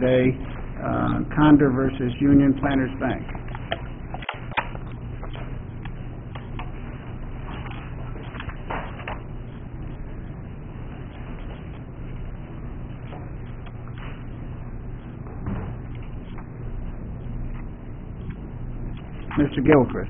today, Condor versus Union Planters Bank. Mr. Gilchrist.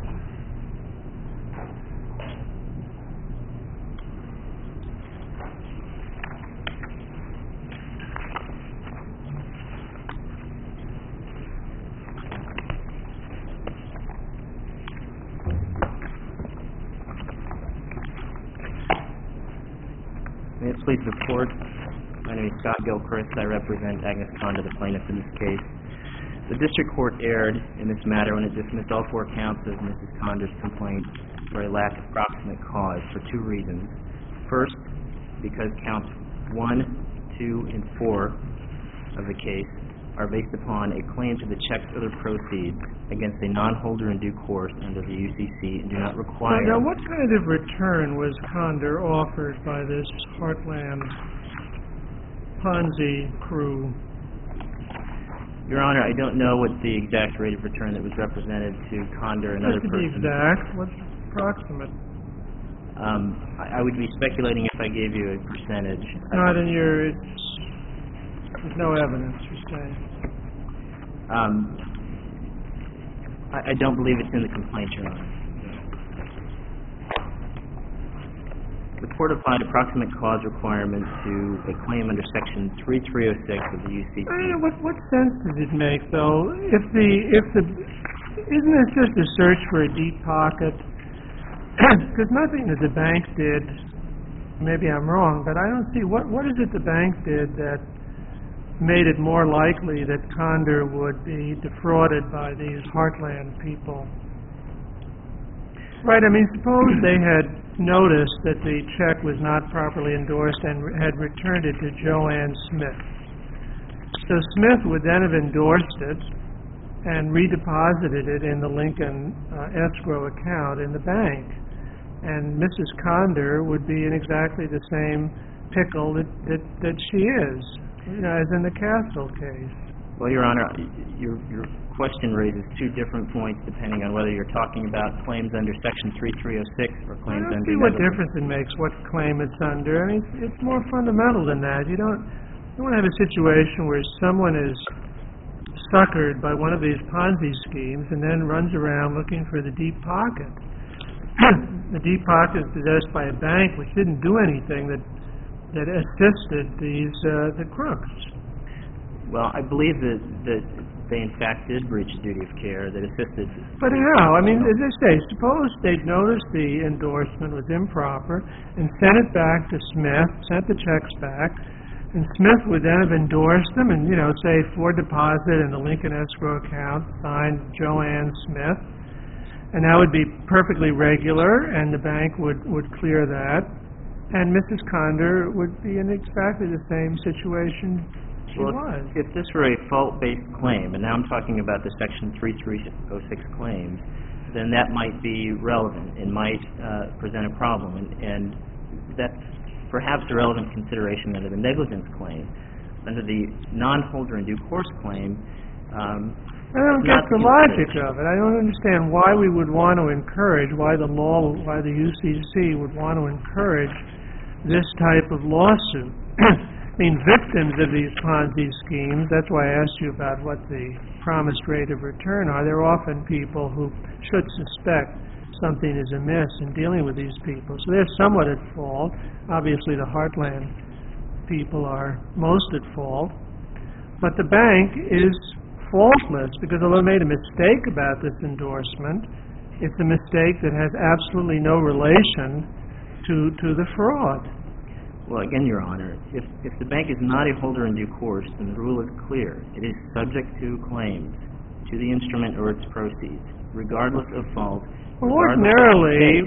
May it please the Court, my name is Scott Gilchrist. I represent Agnes Condor, the plaintiff in this case. The District Court erred in this matter when it dismissed all 4 counts of Mrs. Condor's complaint for a lack of proximate cause for 2 reasons. First, because counts 1, 2, and 4 of the case are based upon a claim to the checks or the proceeds against a non-holder in due course under the UCC and do not require... Now, what kind of return was Condor offered by this Heartland Ponzi crew? Your Honor, I don't know what the exact rate of return that was represented to Condor and other persons. Not to be exact, what's approximate? I would be speculating if I gave you a percentage. Not in your... There's no evidence, you're saying. I don't believe it's in the complaint, Your Honor. The Court applied approximate cause requirement to a claim under Section 3306 of the UCC. What sense does it make, though? Isn't this just a search for a deep pocket? Because nothing that the bank did, maybe I'm wrong, but I don't see, what is it the bank did that made it more likely that Condor would be defrauded by these Heartland people? Right, I mean, suppose they had noticed that the check was not properly endorsed and had returned it to Joanne Smith. So Smith would then have endorsed it and redeposited it in the Lincoln escrow account in the bank. And Mrs. Condor would be in exactly the same pickle that she is, as in the Castle case. Well, Your Honor, your question raises 2 different points depending on whether you're talking about claims under Section 3306 or claims under... I don't see what difference it makes what claim it's under. I mean, it's more fundamental than that. You don't have a situation where someone is suckered by one of these Ponzi schemes and then runs around looking for the deep pocket. The deep pocket is possessed by a bank which didn't do anything that assisted the crooks. Well, I believe that they in fact did breach a duty of care that assisted... But how? I mean, as I say, suppose they'd noticed the endorsement was improper and sent it back to Smith, sent the checks back, and Smith would then have endorsed them and, say for deposit in the Lincoln escrow account, signed Joanne Smith, and that would be perfectly regular, and the bank would clear that, and Mrs. Condor would be in exactly the same situation she was. If this were a fault-based claim, and now I'm talking about the Section 3306 claims, then that might be relevant and might present a problem, and that's perhaps a relevant consideration under the negligence claim. Under the non-holder in due course claim... I don't get the logic of it. I don't understand why we would want to encourage, why the UCC would want to encourage this type of lawsuit. I mean, victims of these Ponzi schemes, that's why I asked you about what the promised rate of return are. They're often people who should suspect something is amiss in dealing with these people. So they're somewhat at fault. Obviously, the Heartland people are most at fault. But the bank is faultless because although it made a mistake about this endorsement, it's a mistake that has absolutely no relation to the fraud. Well, again, Your Honor, if the bank is not a holder in due course, then the rule is clear. It is subject to claims to the instrument or its proceeds, regardless of fault. Well, ordinarily,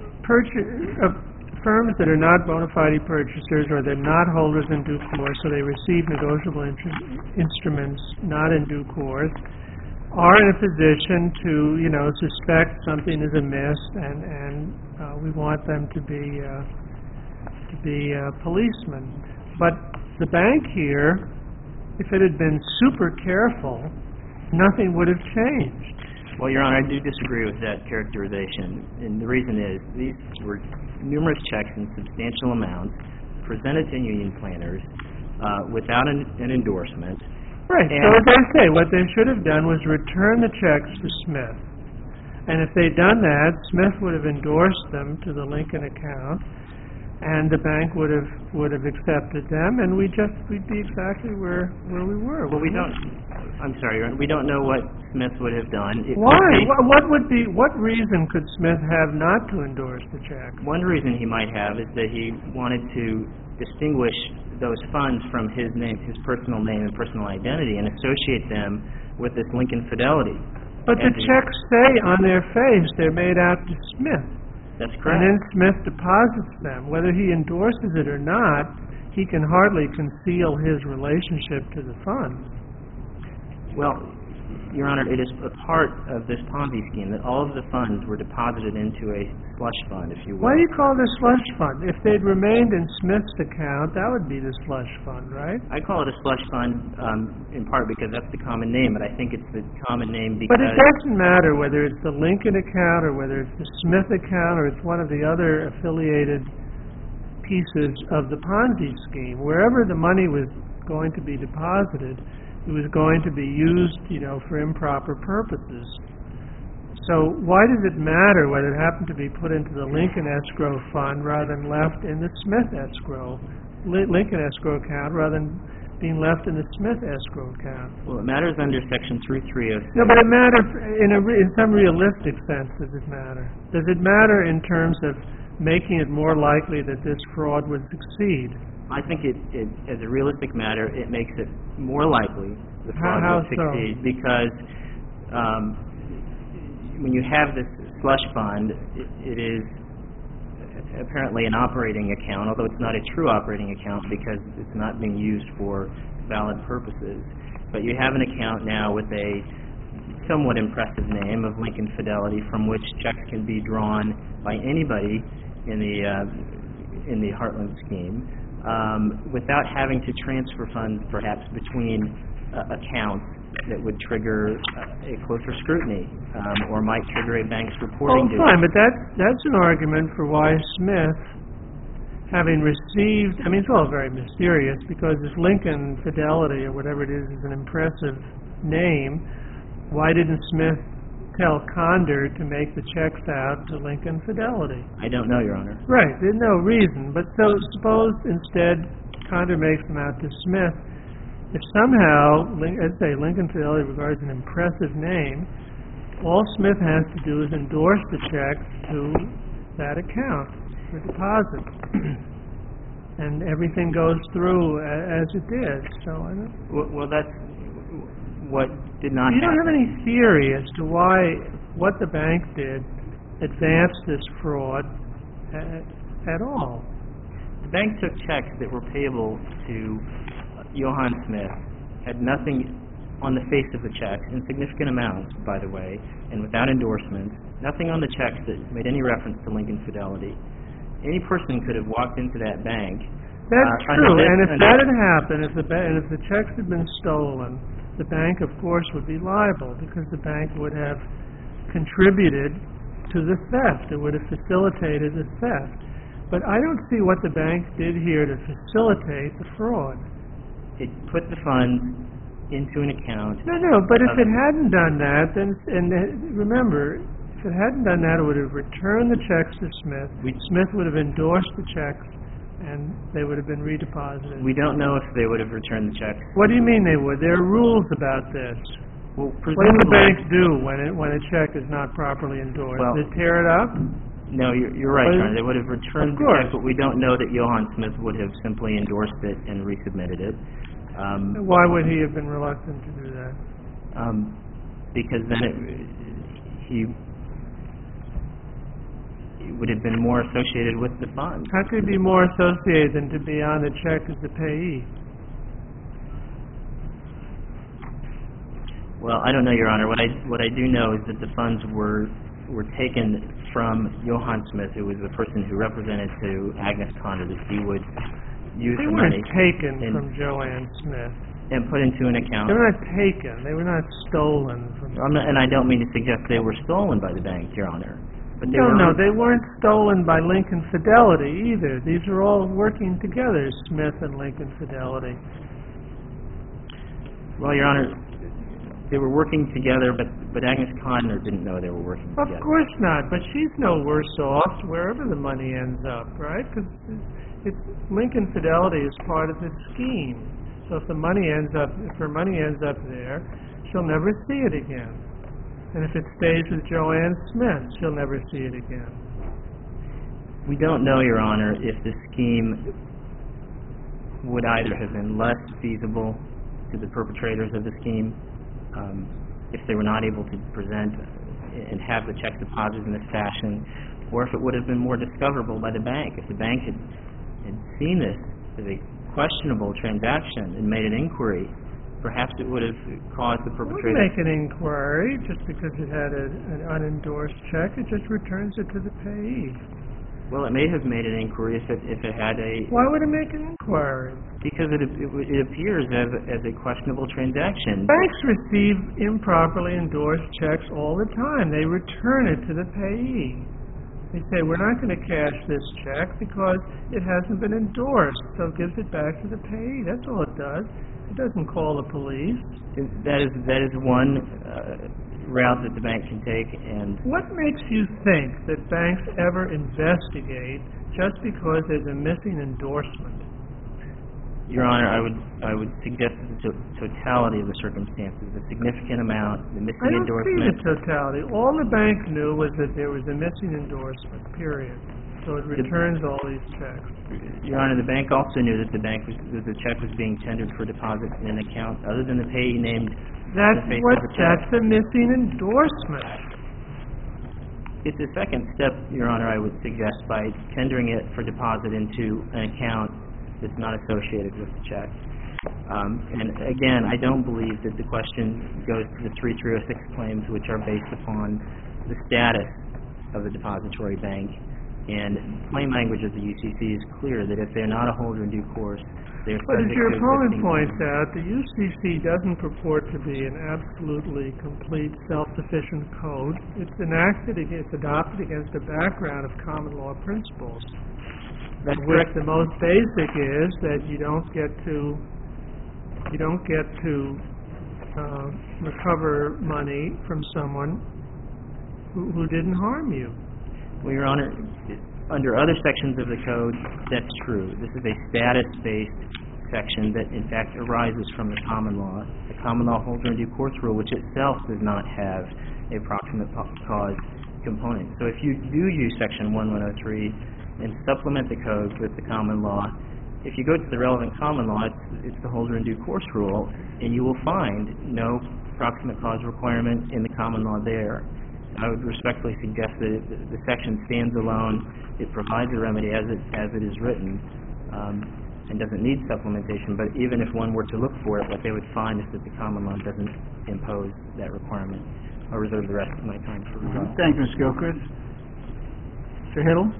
firms that are not bona fide purchasers or they're not holders in due course, so they receive negotiable instruments not in due course, are in a position to, suspect something is amiss, and we want them to be policemen. But the bank here if it had been super careful, nothing would have changed. Well, Your Honor, I do disagree with that characterization, and the reason is these were numerous checks in substantial amounts presented to union planners without an endorsement. Right, so as I say, what they should have done was return the checks to Smith. And if they'd done that, Smith would have endorsed them to the Lincoln account, and the bank would have accepted them, and we'd be exactly where we were. Well, we don't. I'm sorry, Your Honor. We don't know what Smith would have done. Why? What reason could Smith have not to endorse the check? One reason he might have is that he wanted to distinguish those funds from his name, his personal name and personal identity, and associate them with this Lincoln Fidelity. But the checks say on their face they're made out to Smith. That's correct. And then Smith deposits them. Whether he endorses it or not, he can hardly conceal his relationship to the funds. Well, Your Honor, it is a part of this Ponzi scheme that all of the funds were deposited into a slush fund, if you will. Why do you call this slush fund? If they'd remained in Smith's account, that would be the slush fund, right? I call it a slush fund in part because that's the common name, but I think it's the common name because... But it doesn't matter whether it's the Lincoln account or whether it's the Smith account or it's one of the other affiliated pieces of the Ponzi scheme. Wherever the money was going to be deposited, it was going to be used, for improper purposes. So why does it matter whether it happened to be put into the Lincoln escrow fund rather than left in the Smith Lincoln escrow account rather than being left in the Smith escrow account? Well, it matters under Section 330. No, but it matters in some realistic sense. Does it matter? Does it matter in terms of making it more likely that this fraud would succeed? I think it as a realistic matter, it makes it more likely the fraud will succeed because when you have this slush fund, it is apparently an operating account, although it's not a true operating account because it's not being used for valid purposes. But you have an account now with a somewhat impressive name of Lincoln Fidelity from which checks can be drawn by anybody in the Heartland scheme. Without having to transfer funds perhaps between accounts that would trigger a closer scrutiny or might trigger a bank's reporting duty. Fine, but that's an argument for why Smith, having received, it's all very mysterious because this Lincoln Fidelity or whatever it is an impressive name. Why didn't Smith tell Condor to make the checks out to Lincoln Fidelity? I don't know, Your Honor. Right, there's no reason. But so suppose instead Condor makes them out to Smith. If somehow, let's say Lincoln Fidelity regards an impressive name, all Smith has to do is endorse the checks to that account for deposit. And everything goes through as it did. So I don't... Well, that's what did not happen. You don't have any theory as to what the bank did advanced this fraud at all. The bank took checks that were payable to Johann Smith, had nothing on the face of the checks, in significant amounts, by the way, and without endorsements, nothing on the checks that made any reference to Lincoln Fidelity. Any person could have walked into that bank. That's true, and if that had happened, if the checks had been stolen, the bank, of course, would be liable because the bank would have contributed to the theft. It would have facilitated the theft. But I don't see what the bank did here to facilitate the fraud. It put the funds into an account. No, but if it hadn't done that, then, and remember, if it hadn't done that, it would have returned the checks to Smith. Smith would have endorsed the checks, and they would have been redeposited. We don't know if they would have returned the checks. What do you mean they would? There are rules about this. Well, what does the bank do when a check is not properly endorsed? Well, they tear it up? No, you're right, John. They would have returned the check, but we don't know that Johann Smith would have simply endorsed it and resubmitted it. Why would he have been reluctant to do that? Because then he would have been more associated with the fund. How could he be more associated than to be on the check as the payee? Well, I don't know, Your Honor. What I do know is that the funds were taken from Johann Smith, who was the person who represented to Agnes Condor that he would use the money. They weren't taken from Joanne Smith. and put into an account. They were not taken. They were not stolen from. And I don't mean to suggest they were stolen by the bank, Your Honor. But they No, they weren't stolen by Lincoln Fidelity either. These are all working together, Smith and Lincoln Fidelity. Well, Your Honor, they were working together, but Agnes Conner didn't know they were working together. Of course not, but she's no worse off wherever the money ends up, right? Because Lincoln Fidelity is part of the scheme. So if her money ends up there, she'll never see it again. And if it stays with Joanne Smith, she'll never see it again. We don't know, Your Honor, if the scheme would either have been less feasible to the perpetrators of the scheme, if they were not able to present and have the check deposited in this fashion, or if it would have been more discoverable by the bank. If the bank had seen this as a questionable transaction and made an inquiry, perhaps it would have caused the perpetrator... It wouldn't make an inquiry just because it had an unendorsed check. It just returns it to the payee. Well, it may have made an inquiry if it had a... Why would it make an inquiry? Because it appears as a questionable transaction. Banks receive improperly endorsed checks all the time. They return it to the payee. They say, we're not going to cash this check because it hasn't been endorsed, so it gives it back to the payee. That's all it does. It doesn't call the police. That is one route that the bank can take. And what makes you think that banks ever investigate just because there's a missing endorsement? Your Honor, I would suggest the totality of the circumstances, the significant amount, the missing endorsement. I don't see the totality. All the bank knew was that there was a missing endorsement, period. So it returns all these checks. Your Honor, the bank also knew that the check was being tendered for deposit in an account other than the payee named. That's a missing endorsement. It's a second step, Your Honor, I would suggest, by tendering it for deposit into an account that's not associated with the check. And again, I don't believe that the question goes to the 3306 claims, which are based upon the status of the depository bank. And plain language of the UCC is clear that if they're not a holder in due course, they're But as subject your to opponent existing points out, the UCC doesn't purport to be an absolutely complete self-sufficient code. It's adopted against a background of common law principles. That's which correct. the most basic is that you don't get to recover money from someone who didn't harm you. Well, Your Honor, under other sections of the code, that's true. This is a status-based section that, in fact, arises from the common law. The common law holder in due course rule, which itself does not have a proximate cause component. So if you do use Section 1103 and supplement the code with the common law, if you go to the relevant common law, it's the holder in due course rule, and you will find no proximate cause requirement in the common law there. I would respectfully suggest that the section stands alone. It provides a remedy as it is written, and doesn't need supplementation. But even if one were to look for it, what they would find is that the common law doesn't impose that requirement. I'll reserve the rest of my time for rebuttal. Thank you, Mr. Gilchrist. Mr. Hittle?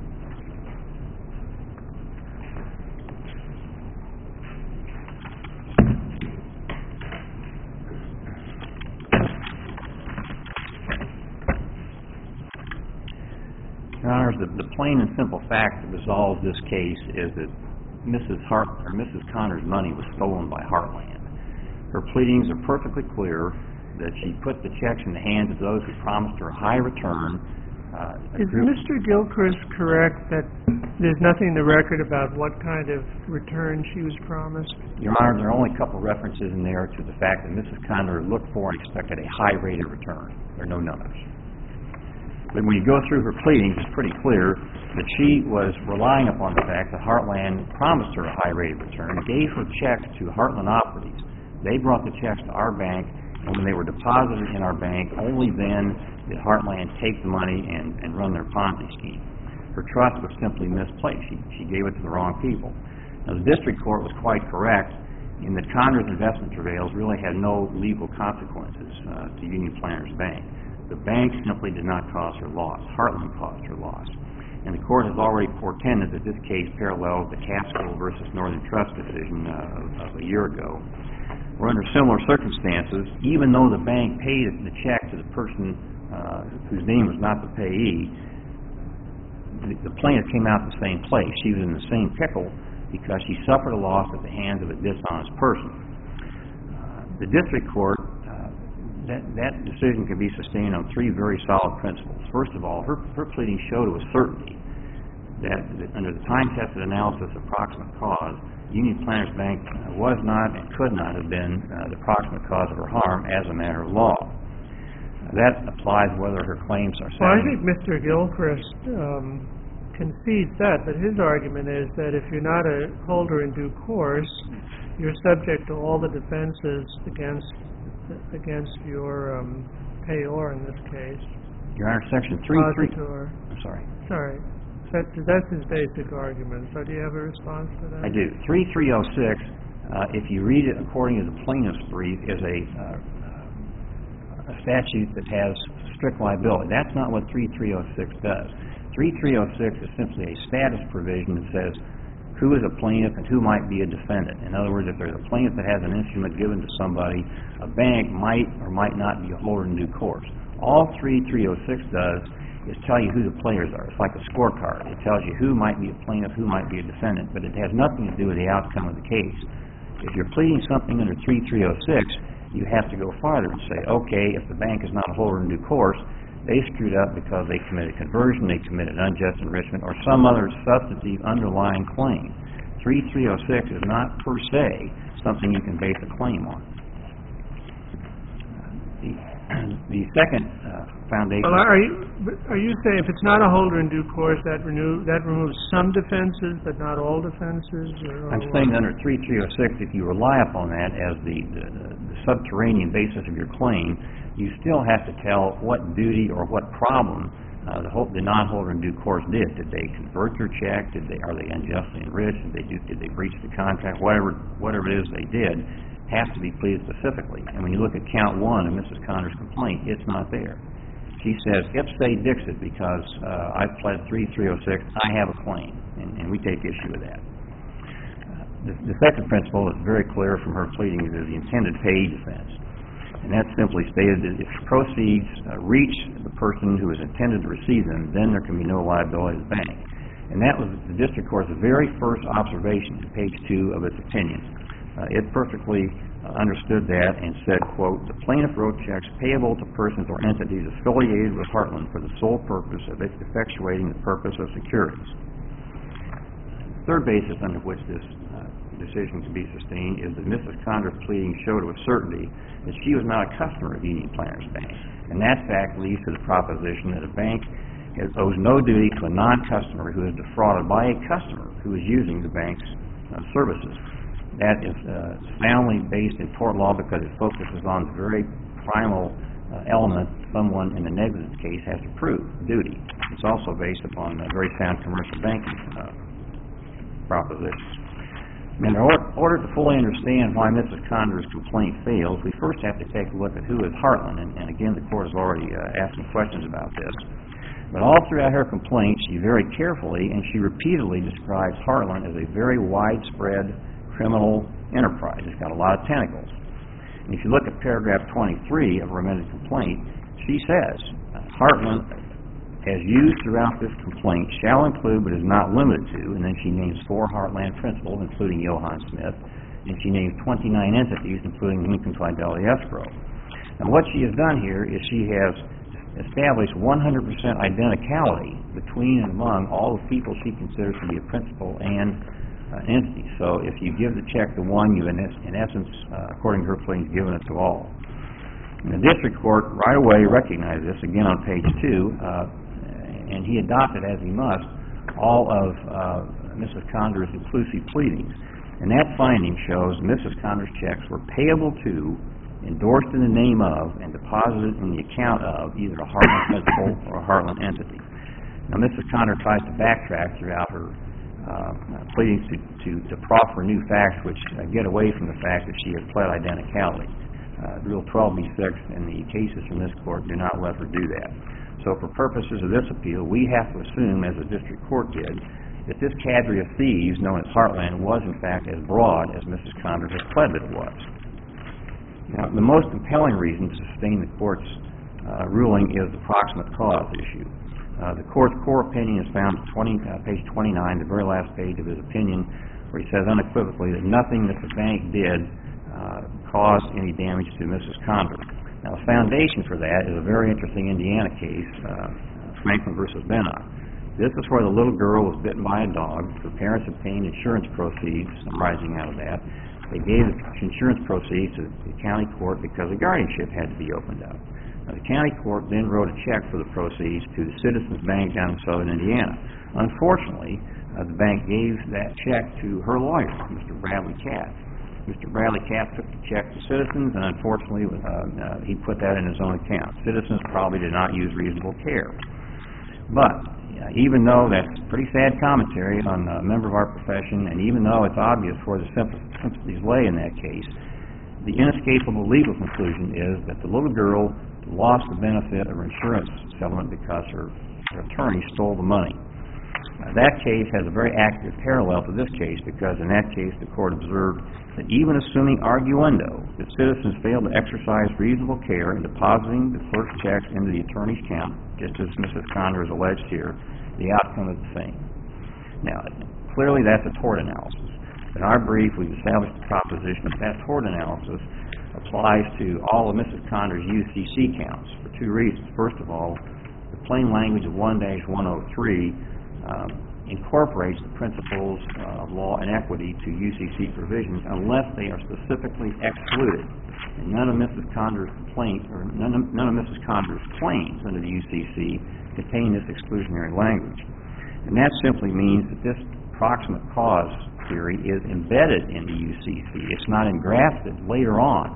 Your Honors, the plain and simple fact that resolves this case is that Mrs. Conner's money was stolen by Heartland. Her pleadings are perfectly clear that she put the checks in the hands of those who promised her a high return. Is Mr. Gilchrist correct that there's nothing in the record about what kind of return she was promised? Your Honor, there are only a couple references in there to the fact that Mrs. Conner looked for and expected a high rate of return. There are no numbers. But when you go through her pleadings, it's pretty clear that she was relying upon the fact that Heartland promised her a high rate of return, gave her checks to Heartland operatives. They brought the checks to our bank, and when they were deposited in our bank, only then did Heartland take the money and run their Ponzi scheme. Her trust was simply misplaced. She gave it to the wrong people. Now, the district court was quite correct in that Conner's investment travails really had no legal consequences to Union Planters Bank. The bank simply did not cause her loss. Heartland caused her loss. And the court has already portended that this case parallels the Catskill versus Northern Trust decision of a year ago, or under similar circumstances, even though the bank paid the check to the person whose name was not the payee, the plaintiff came out the same place. She was in the same pickle because she suffered a loss at the hands of a dishonest person. The district court, that decision can be sustained on three very solid principles. First of all, her pleading showed to a certainty that under the time-tested analysis of proximate cause, Union Planters Bank was not and could not have been the proximate cause of her harm as a matter of law. That applies whether her claims are sound. Well, I think Mr. Gilchrist concedes that, but his argument is that if you're not a holder in due course, you're subject to all the defenses against your payor in this case. Your Honor, Section 3.3... Positor. I'm sorry. Sorry. That's his basic argument. So do you have a response to that? I do. 3306, if you read it according to the plaintiff's brief, is a statute that has strict liability. That's not what 3306 does. 3306 is simply a status provision that says who is a plaintiff and who might be a defendant. In other words, if there's a plaintiff that has an instrument given to somebody, a bank might or might not be a holder in due course. All 3306 does is tell you who the players are. It's like a scorecard. It tells you who might be a plaintiff, who might be a defendant, but it has nothing to do with the outcome of the case. If you're pleading something under 3306, you have to go farther and say, okay, if the bank is not a holder in due course, they screwed up because they committed conversion, they committed unjust enrichment, or some other substantive underlying claim. 3306 is not per se something you can base a claim on. The second foundation... Well, are you saying if it's not a holder in due course, that removes some defenses, but not all defenses? I'm saying under 3306, if you rely upon that as the subterranean basis of your claim, you still have to tell what duty or what problem the non-holder in due course did. Did they convert your check? Are they unjustly enriched? Did they breach the contract? Whatever it is they did has to be pleaded specifically. And when you look at count 1 of Mrs. Connor's complaint, it's not there. She says, ipse dixit, because I've pled 3306, I have a claim, and we take issue with that. The second principle is very clear from her pleadings is the intended payee defense. And that's simply stated that if proceeds reach the person who is intended to receive them, then there can be no liability to the bank. And that was the district court's very first observation in page 2 of its opinion. It perfectly understood that and said, quote, the plaintiff wrote checks payable to persons or entities affiliated with Heartland for the sole purpose of effectuating the purpose of securities. The third basis under which this decision can be sustained is that Mrs. Connor's pleading showed with certainty that she was not a customer of Union Planters Bank. And that fact leads to the proposition that a bank owes no duty to a non-customer who is defrauded by a customer who is using the bank's services. That is soundly based in tort law because it focuses on the very primal element someone in a negligence case has to prove, duty. It's also based upon very sound commercial banking propositions. In order to fully understand why Mrs. Connor's complaint fails, we first have to take a look at who is Heartland. And again, the court has already asked some questions about this. But all throughout her complaint, she very carefully and she repeatedly describes Heartland as a very widespread criminal enterprise. It's got a lot of tentacles. And if you look at paragraph 23 of her amended complaint, she says, Heartland, as used throughout this complaint, shall include but is not limited to, and then she names 4 Heartland principals, including Johann Smith, and she names 29 entities, including Lincoln Fidelity Escrow. And what she has done here is she has established 100% identicality between and among all the people she considers to be a principal and entity. So if you give the check to one, you in essence, according to her pleadings, given it to all. And the district court right away recognized this, again on page 2, and he adopted, as he must, all of Mrs. Connor's inclusive pleadings. And that finding shows Mrs. Connor's checks were payable to, endorsed in the name of, and deposited in the account of either a Heartland principal or a Heartland entity. Now, Mrs. Connor tries to backtrack throughout her pleadings to proffer new facts which get away from the fact that she has pled identicality. Rule 12b-6 and the cases from this court do not let her do that. So for purposes of this appeal, we have to assume, as the district court did, that this cadre of thieves known as Heartland was in fact as broad as Mrs. Connor has pled that it was. Now, the most compelling reason to sustain the court's ruling is the proximate cause issue. The court's core opinion is found at page 29, the very last page of his opinion, where he says unequivocally that nothing that the bank did caused any damage to Mrs. Condor. Now, the foundation for that is a very interesting Indiana case, Franklin versus Bennock. This is where the little girl was bitten by a dog. Her parents obtained insurance proceeds arising out of that. They gave the insurance proceeds to the county court because a guardianship had to be opened up. Now, the county court then wrote a check for the proceeds to the Citizens Bank down in southern Indiana. Unfortunately, the bank gave that check to her lawyer, Mr. Bradley Katz. Mr. Bradley Katz took the check to Citizens, and unfortunately, he put that in his own account. Citizens probably did not use reasonable care. But even though that's pretty sad commentary on a member of our profession, and even though it's obvious where the sympathies lay in that case, the inescapable legal conclusion is that the little girl lost the benefit of her insurance settlement because her attorney stole the money. That case has a very accurate parallel to this case because in that case the court observed that even assuming arguendo that Citizens failed to exercise reasonable care in depositing the clerk's checks into the attorney's account, just as Mrs. Condor has alleged here, the outcome is the same. Now, clearly that's a tort analysis. In our brief, we've established the proposition that that tort analysis applies to all of Mrs. Condor's UCC counts for two reasons. First of all, the plain language of 1-103 incorporates the principles of law and equity to UCC provisions unless they are specifically excluded. And none of Mrs. Condor's complaints or none of Mrs. Condor's claims under the UCC contain this exclusionary language. And that simply means that this proximate cause theory is embedded in the UCC. It's not engrafted later on.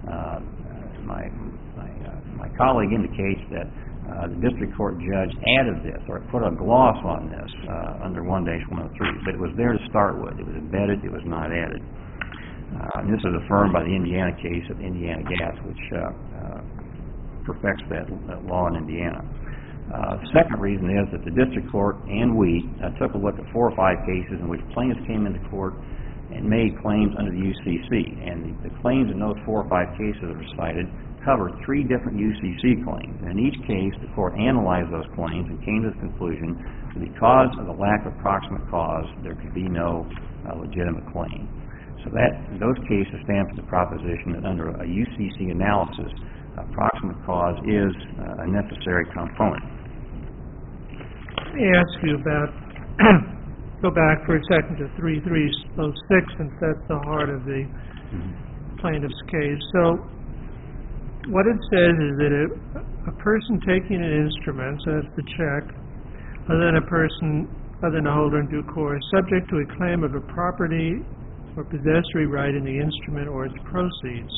My colleague indicates that the district court judge added this or put a gloss on this under 1-103, but it was there to start with. It was embedded. It was not added. And this is affirmed by the Indiana case of Indiana Gas, which perfects that law in Indiana. The second reason is that the district court and we took a look at 4 or 5 cases in which plaintiffs came into court and made claims under the UCC. And the claims in those 4 or 5 cases that were cited covered 3 different UCC claims. And in each case, the court analyzed those claims and came to the conclusion that because of the lack of proximate cause, there could be no legitimate claim. So those cases stand for the proposition that under a UCC analysis, proximate cause is a necessary component. Let me ask you about, go back for a second to 3-3-6, since that's the heart of the plaintiff's case. So what it says is that a person taking an instrument, so that's the check, other than a person, other than a holder in due course, subject to a claim of a property or possessory right in the instrument or its proceeds.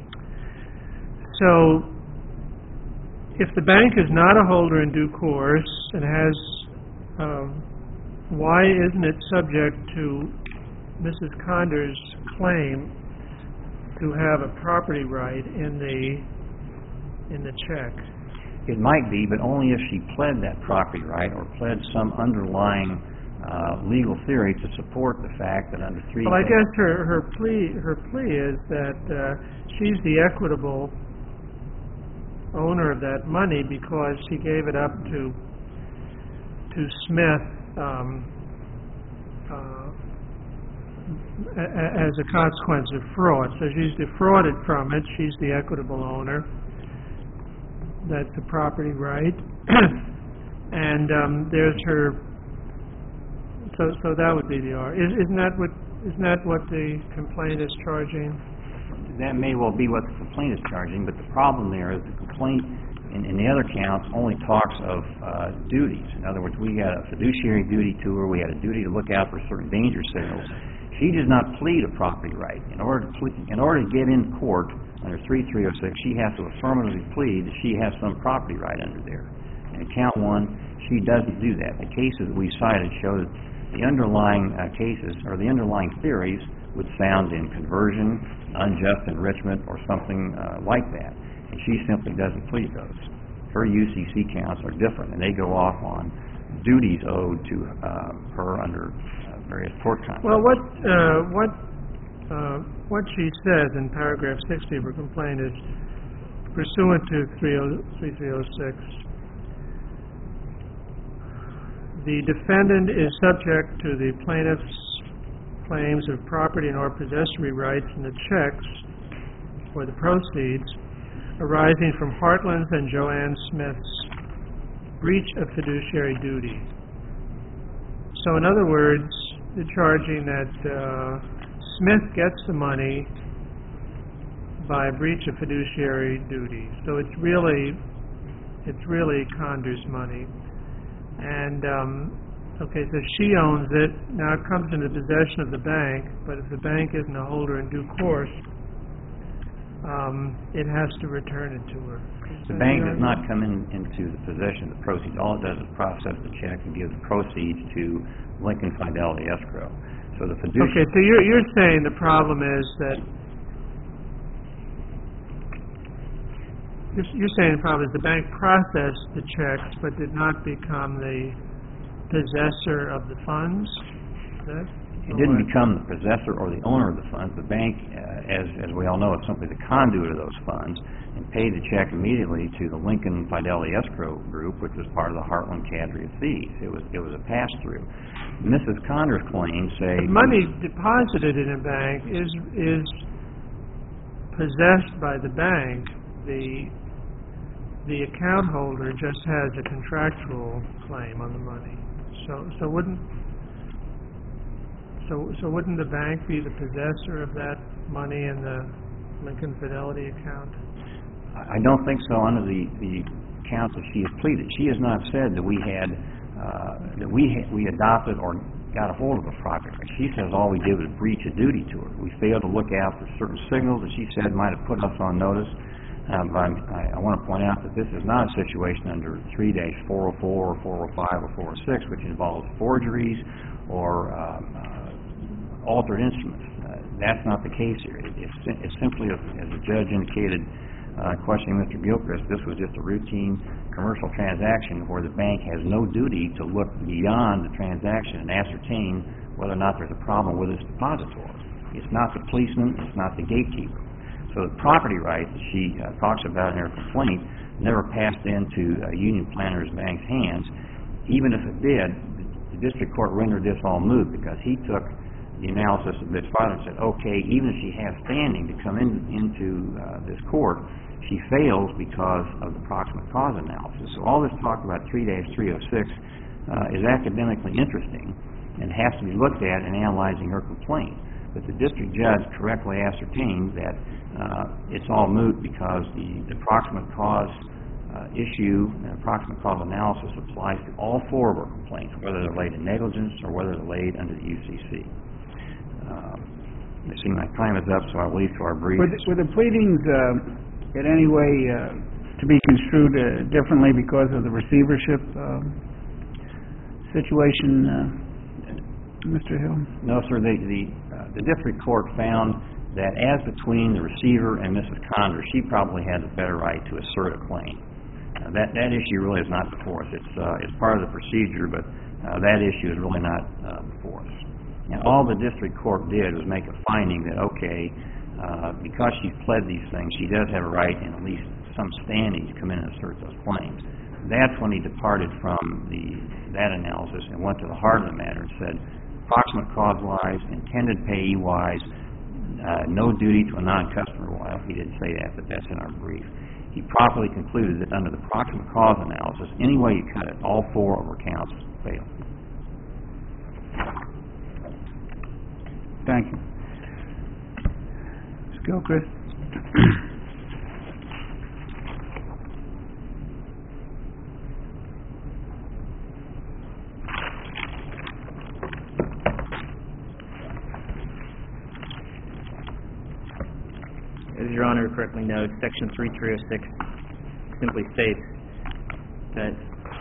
So if the bank is not a holder in due course and has, why isn't it subject to Mrs. Condor's claim to have a property right in the check? It might be, but only if she pled that property right or pled some underlying legal theory to support the fact that under 3. Well, I guess her plea is that she's the equitable owner of that money because she gave it up to Smith as a consequence of fraud. So she's defrauded from it. She's the equitable owner. That's the property right. And there's her. So that would be the argument. Isn't that what the complaint is charging? That may well be what the complaint is charging, but the problem there is the complaint in the other counts only talks of duties. In other words, we had a fiduciary duty to her. We had a duty to look out for certain danger signals. She does not plead a property right. In order to get in court under 3-306, she has to affirmatively plead that she has some property right under there. And in count 1, she doesn't do that. The cases that we cited show that the underlying cases or the underlying theories would sound in conversion, unjust enrichment, or something like that. And she simply doesn't plead those. Her UCC counts are different, and they go off on duties owed to her under various tort contracts. Well, what what she says in paragraph 60 of her complaint is, pursuant to 3306, the defendant is subject to the plaintiff's claims of property and or possessory rights in the checks for the proceeds arising from Heartland's and Joanne Smith's breach of fiduciary duty. So in other words, they're charging that Smith gets the money by breach of fiduciary duty. So it's really Conder's money. And, okay, so she owns it. Now it comes into possession of the bank, but if the bank isn't a holder in due course, it has to return it to her. The bank does not come into the possession of the proceeds. All it does is process the check and give the proceeds to Lincoln Fidelity Escrow. So the fiduciary... Okay, so you're saying the problem is that... You're saying the problem is the bank processed the checks but did not become the possessor of the funds? It didn't become the possessor or the owner of the funds. The bank, as we all know, is simply the conduit of those funds and paid the check immediately to the Lincoln Fidelity Escrow Group, which was part of the Heartland cadre of thieves. It was a pass-through. Mrs. Conder's claims say... The money deposited in a bank is possessed by the bank. The account holder just has a contractual claim on the money. So wouldn't the bank be the possessor of that money in the Lincoln Fidelity account? I don't think so under the accounts that she has pleaded. She has not said that we adopted or got a hold of a property. She says all we did was breach a duty to her. We failed to look out for certain signals that she said might have put us on notice. But I want to point out that this is not a situation under 3-404 or 405 or 406, which involves forgeries or altered instruments. That's not the case here. It's simply, as the judge indicated, questioning Mr. Gilchrist, this was just a routine commercial transaction where the bank has no duty to look beyond the transaction and ascertain whether or not there's a problem with its depository. It's not the policeman, it's not the gatekeeper. So the property right that she talks about in her complaint never passed into Union Planters Bank's hands. Even if it did, the district court rendered this all moot because he took the analysis a bit farther and said, okay, even if she has standing to come into this court, she fails because of the proximate cause analysis. So all this talk about 3-306 is academically interesting and has to be looked at in analyzing her complaint. But the district judge correctly ascertained that it's all moot because the proximate cause issue and proximate cause analysis applies to all four of our complaints, whether they're laid in negligence or whether they're laid under the UCC. I see my time is up, so I'll leave to our brief. Were the pleadings in any way to be construed differently because of the receivership situation, Mr. Hill? No, sir. The district court found that as between the receiver and Mrs. Conder, she probably had the better right to assert a claim. That issue really is not before us. It's part of the procedure, but that issue is really not before us. And all the district court did was make a finding that, okay, because she's pled these things, she does have a right and at least some standing to come in and assert those claims. That's when he departed from that analysis and went to the heart of the matter and said, proximate cause-wise, intended payee-wise, no duty to a non-customer. Well, he didn't say that, but that's in our brief. He properly concluded that under the proximate cause analysis, any way you cut it, all four of our counts fail. Thank you. Ms. Gilchrist. As Your Honor correctly notes, Section 3306 simply states that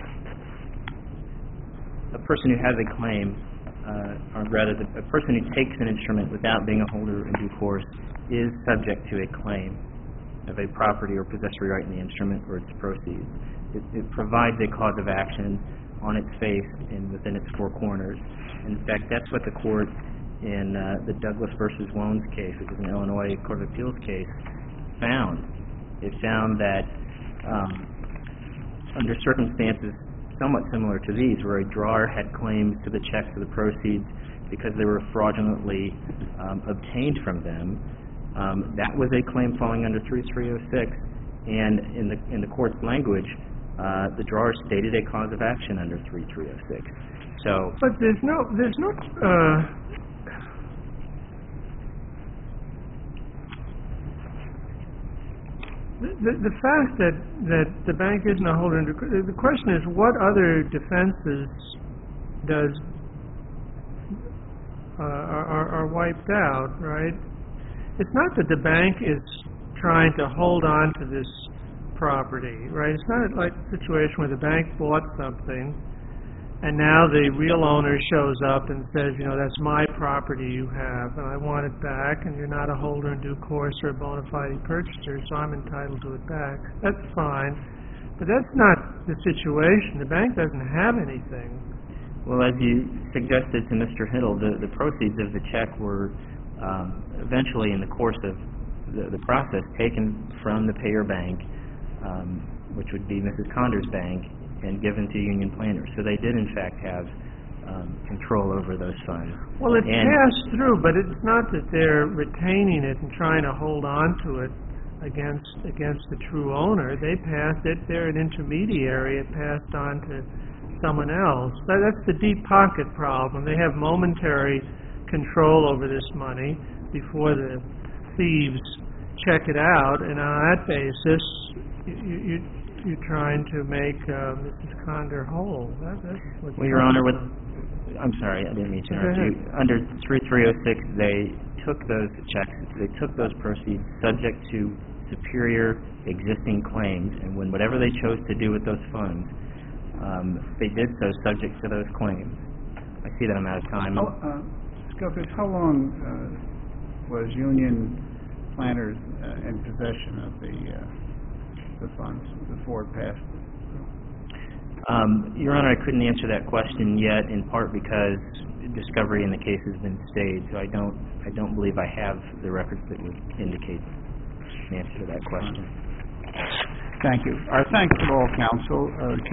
a person who has a claim, or rather, a person who takes an instrument without being a holder in due course is subject to a claim of a property or possessory right in the instrument or its proceeds. It provides a cause of action on its face and within its four corners. In fact, that's what the court in the Douglas versus Loans case, which is an Illinois Court of Appeals case, found. It found that under circumstances somewhat similar to these, where a drawer had claims to the checks or the proceeds because they were fraudulently obtained from them, that was a claim falling under 3306, and in the court's language, the drawer stated a cause of action under 3306. So, but there's no. The fact that the bank isn't a holder, the question is, what other defenses are wiped out, right? It's not that the bank is trying to hold on to this property, right? It's not like a situation where the bank bought something and now the real owner shows up and says, that's my property you have and I want it back, and you're not a holder in due course or a bona fide purchaser, so I'm entitled to it back. That's fine. But that's not the situation. The bank doesn't have anything. Well, as you suggested to Mr. Hiddle, the proceeds of the check were eventually, in the course of the process, taken from the payer bank, which would be Mrs. Conder's bank, and given to Union Planners. So they did, in fact, have control over those funds. Well, it passed through, but it's not that they're retaining it and trying to hold on to it against the true owner. They passed it. They're an intermediary. It passed on to someone else. That's the deep pocket problem. They have momentary control over this money before the thieves check it out, and on that basis, you're trying to make Mrs. Conder whole. Well, Your Honor, I'm sorry, I didn't mean to interrupt you. Under 3306, they took those checks, they took those proceeds subject to superior existing claims, and whatever they chose to do with those funds, they did so subject to those claims. I see that I'm out of time. Gilchrist, how long was Union Planners in possession of the funds before it passed? Your Honor, I couldn't answer that question yet, in part because discovery in the case has been stayed, so I don't believe I have the records that would indicate the answer to that question. Thank you. Our thanks to all counsel.